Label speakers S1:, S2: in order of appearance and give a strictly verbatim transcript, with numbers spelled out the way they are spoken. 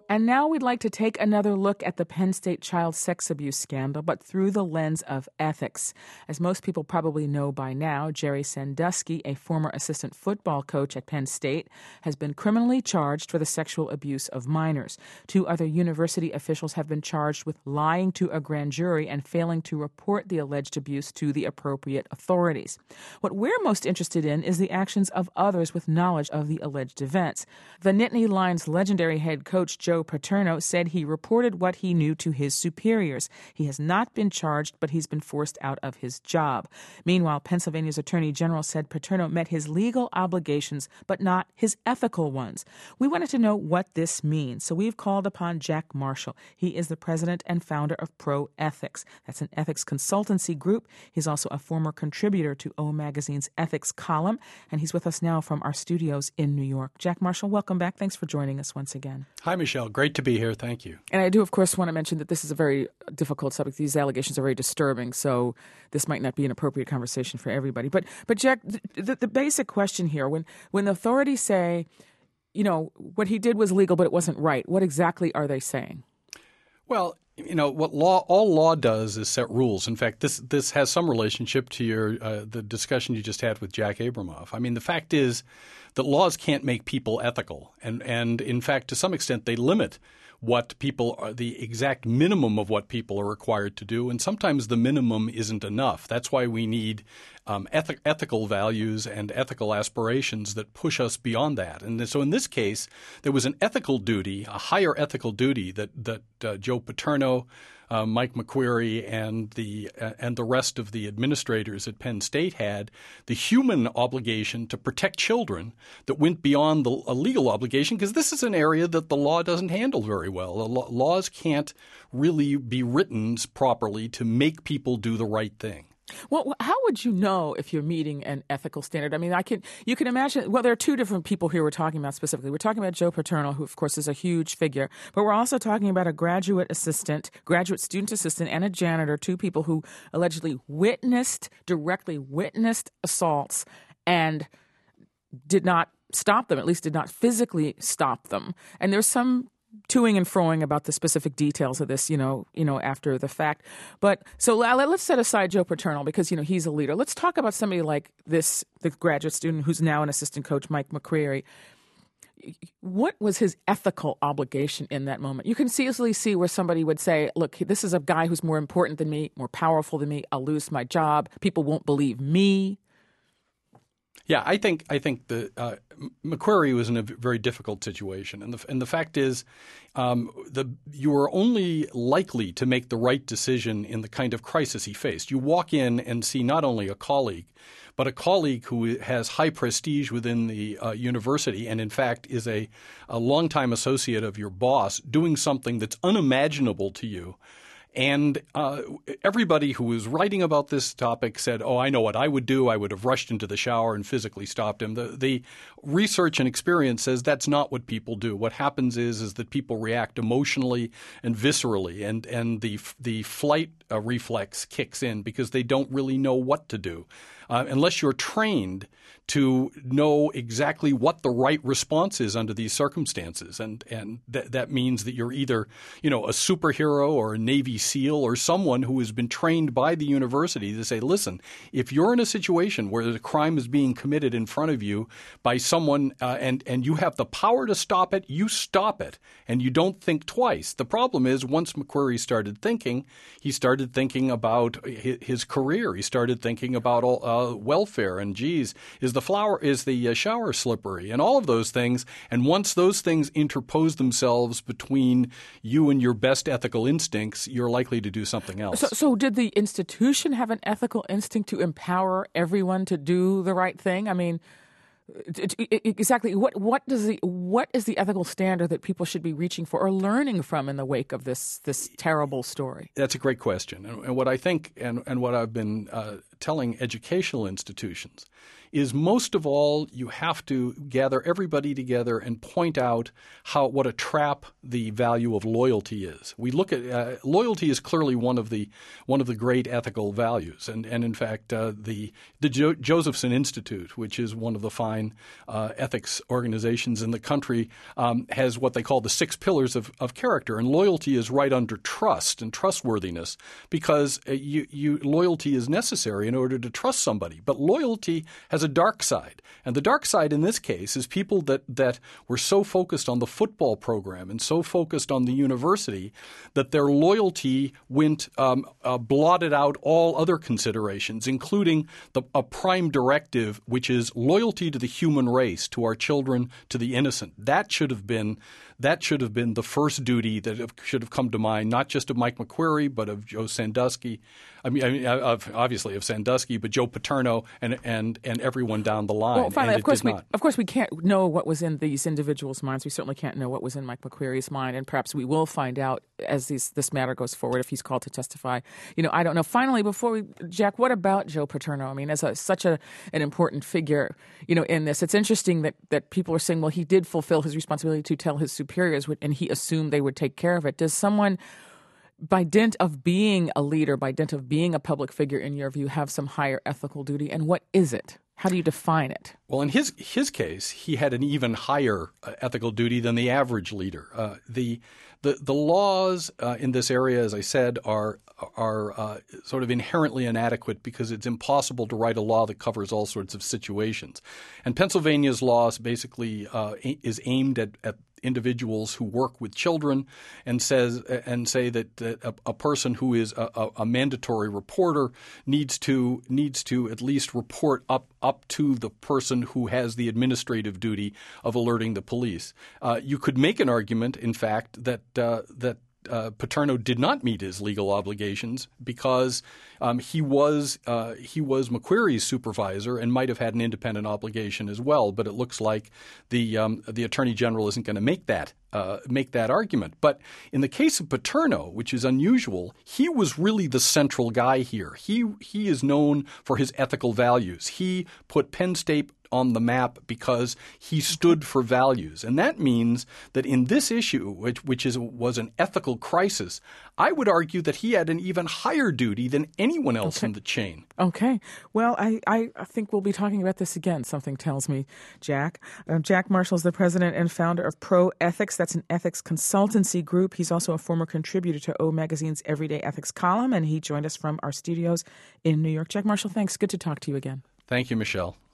S1: And now we'd like to take another look at the Penn State child sex abuse scandal, but through the lens of ethics. As most people probably know by now, Jerry Sandusky, a former assistant football coach at Penn State, has been criminally charged for the sexual abuse of minors. Two other university officials have been charged with lying to a grand jury and failing to report the alleged abuse to the appropriate authorities. What we're most interested in is the actions of others with knowledge of the alleged events. The Nittany Lions legendary head coach Joe Paterno said he reported what he knew to his superiors. He has not been charged, but he's been forced out of his job. Meanwhile, Pennsylvania's Attorney General said Paterno met his legal obligations, but not his ethical ones. We wanted to know what this means, so we've called upon Jack Marshall. He is the president and founder of Pro Ethics. That's an ethics consultancy group. He's also a former contributor to O Magazine's ethics column, and he's with us now from our studios in New York. Jack Marshall, welcome back. Thanks for joining us once again.
S2: Hi, Michelle. Great to be here. Thank you.
S1: And I do, of course, want to mention that this is a very difficult subject. These allegations are very disturbing, so this might not be an appropriate conversation for everybody. But, but Jack, the, the basic question here, when, when the authorities say, you know, what he did was legal, but it wasn't right, what exactly are they saying?
S2: Well, you know, what law all law does is set rules. In fact, this this has some relationship to your uh, the discussion you just had with Jack Abramoff. I mean, the fact is that laws can't make people ethical, and and in fact, to some extent, they limit what people are, the exact minimum of what people are required to do, and sometimes the minimum isn't enough. That's why we need um, eth- ethical values and ethical aspirations that push us beyond that. And so in this case, there was an ethical duty, a higher ethical duty that that uh, Joe Paterno, Uh, Mike McQueary, and the uh, and the rest of the administrators at Penn State had, the human obligation to protect children that went beyond the a legal obligation, because this is an area that the law doesn't handle very well. The lo- laws can't really be written properly to make people do the right thing.
S1: Well, how would you know if you're meeting an ethical standard? I mean, I can you can imagine. Well, there are two different people here we're talking about specifically. We're talking about Joe Paterno, who, of course, is a huge figure, but we're also talking about a graduate assistant, graduate student assistant, and a janitor, two people who allegedly witnessed, directly witnessed assaults and did not stop them, at least did not physically stop them. And there's some toing and froing about the specific details of this, you know, you know, after the fact. But so let's set aside Joe Paterno because, you know, he's a leader. Let's talk about somebody like this, the graduate student who's now an assistant coach, Mike McQueary. What was his ethical obligation in that moment? You can easily see where somebody would say, look, this is a guy who's more important than me, more powerful than me. I'll lose my job. People won't believe me.
S2: Yeah, I think I think the uh, McQueary was in a very difficult situation, and the and the fact is, um, the you are only likely to make the right decision in the kind of crisis he faced. You walk in and see not only a colleague, but a colleague who has high prestige within the uh, university, and in fact is a a longtime associate of your boss, doing something that's unimaginable to you. And uh, everybody who was writing about this topic said, oh, I know what I would do. I would have rushed into the shower and physically stopped him. The, the research and experience says that's not what people do. What happens is is that people react emotionally and viscerally, and, and the, the flight uh, reflex kicks in because they don't really know what to do. Uh, unless you're trained to know exactly what the right response is under these circumstances. And and th- that means that you're either, you know, a superhero or a Navy SEAL or someone who has been trained by the university to say, listen, if you're in a situation where the crime is being committed in front of you by someone uh, and, and you have the power to stop it, you stop it and you don't think twice. The problem is once McQueary started thinking, he started thinking about his, his career. He started thinking about all uh, Uh, welfare and geez, is the flower is the uh, shower slippery and all of those things. And once those things interpose themselves between you and your best ethical instincts, you're likely to do something else.
S1: So, so did the institution have an ethical instinct to empower everyone to do the right thing? I mean, it, it, exactly what what does the what is the ethical standard that people should be reaching for or learning from in the wake of this this terrible story?
S2: That's a great question, and, and what I think and, and what I've been uh, telling educational institutions is most of all you have to gather everybody together and point out how what a trap the value of loyalty is. We look at uh, loyalty is clearly one of the one of the great ethical values, and and in fact uh, the the jo- Josephson Institute, which is one of the fine uh, ethics organizations in the country, um, has what they call the six pillars of, of character, and loyalty is right under trust and trustworthiness because uh, you, you loyalty is necessary in order to trust somebody, but loyalty has a dark side. And the dark side in this case is people that, that were so focused on the football program and so focused on the university that their loyalty went um, uh, blotted out all other considerations, including the, a prime directive, which is loyalty to the human race, to our children, to the innocent. That should have been that should have been the first duty that have, should have come to mind, not just of Mike McQuarrie, but of Joe Sandusky. I mean, I mean of, obviously of Sandusky, but Joe Paterno and and and everyone down the line.
S1: Well, finally,
S2: and
S1: of course, we
S2: not.
S1: of course we can't know what was in these individuals' minds. We certainly can't know what was in Mike McQuarrie's mind, and perhaps we will find out as these, this matter goes forward if he's called to testify. You know, I don't know. Finally, before we, Jack, what about Joe Paterno? I mean, as a, such a an important figure, you know, in this, it's interesting that that people are saying, well, he did fulfill his responsibility to tell his superiors, and he assumed they would take care of it. Does someone, by dint of being a leader, by dint of being a public figure, in your view, have some higher ethical duty? And what is it? How do you define it?
S2: Well, in his his case, he had an even higher uh, ethical duty than the average leader. Uh, the the the laws uh, in this area, as I said, are are uh, sort of inherently inadequate because it's impossible to write a law that covers all sorts of situations. And Pennsylvania's laws basically uh, is aimed at, at individuals who work with children and says and say that, that a, a person who is a, a, a mandatory reporter needs to needs to at least report up up to the person who has the administrative duty of alerting the police. Uh, you could make an argument, in fact, that uh, that Uh, Paterno did not meet his legal obligations because um, he was uh, he was McQuarrie's supervisor and might have had an independent obligation as well. But it looks like the um, the Attorney General isn't going to make that uh, make that argument. But in the case of Paterno, which is unusual, he was really the central guy here. He he is known for his ethical values. He put Penn State on the map because he stood for values. And that means that in this issue, which, which is was an ethical crisis, I would argue that he had an even higher duty than anyone else
S1: okay.
S2: in the chain.
S1: Okay. Well, I, I think we'll be talking about this again, something tells me, Jack. Uh, Jack Marshall is the president and founder of Pro Ethics. That's an ethics consultancy group. He's also a former contributor to O Magazine's Everyday Ethics column, and he joined us from our studios in New York. Jack Marshall, thanks. Good to talk to you again.
S2: Thank you, Michelle.